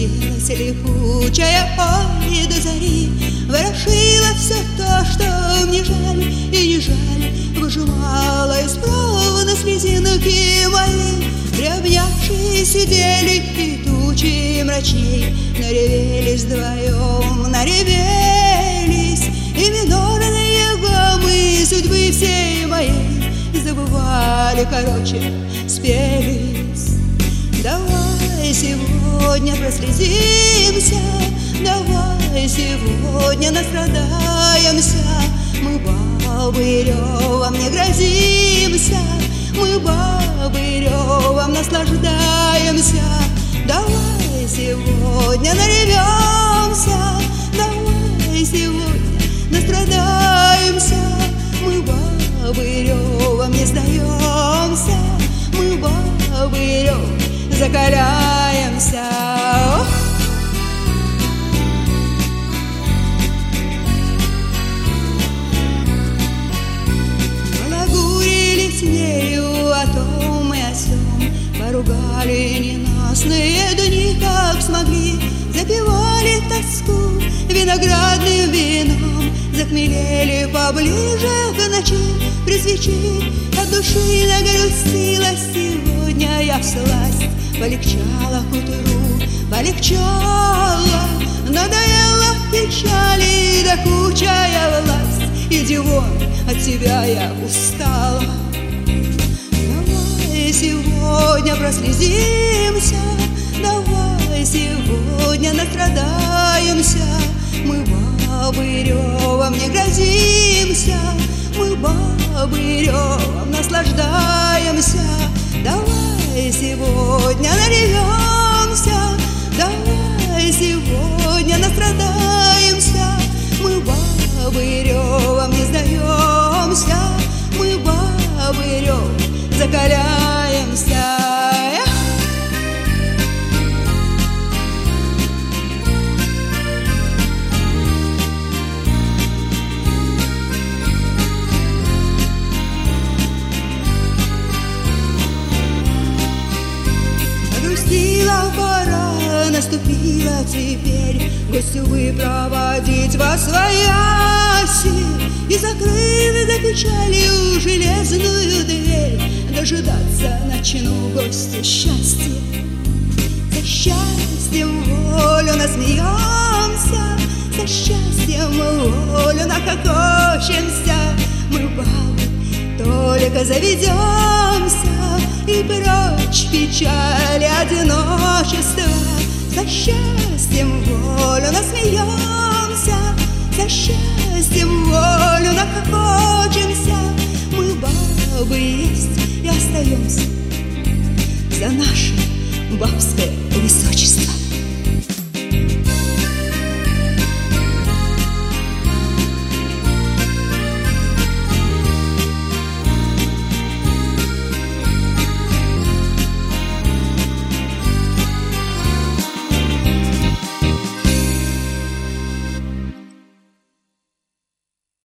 Трудилась липучая ой до зари, ворошила все то, что мне жаль и не жаль, выжимала из провода слезинки мои. Приобнявшись сидели и тучи мрачней, наревелись вдвоем, наревелись, и минорные гаммы судьбы всей моей забывали, короче, спелись. Давай сегодня прослезимся, давай сегодня настрадаемся. Мы бабы ревом не грозимся, мы бабы ревом наслаждаемся. Давай сегодня наревемся, давай сегодня настрадаемся. Мы бабы ревом не сдаемся, мы бабы ревом закаляемся. Балагурили с нею о том и о сём, поругали ненастные дни, как смогли, запивали тоску виноградным вином, захмелели поближе к ночи при свечи. От души нагрустилась сегодня я всласть, полегчало к утру, полегчало, надоело печали докучая власть. Иди вон, от тебя я устала. Давай сегодня прослезимся, давай сегодня настрадаемся. Мы бабы ревом не грозимся, мы бабы ревом наслаждаемся. Давай сегодня наревемся, давай сегодня настрадаемся. Мы бабы ревом не сдаемся, мы бабы ревом закаляемся. Грустила пора, наступила теперь, гостю вы проводить вас свояси, и, закрыв за печалью железную дверь, дожидаться начну гостю счастья. За счастьем волю насмеемся, за счастьем волю нахохочемся. Мы бабы только заведемся, и прочь печали одиночества. За счастьем волю насмеемся, за счастьем волю нахохочемся. Мы бабы есть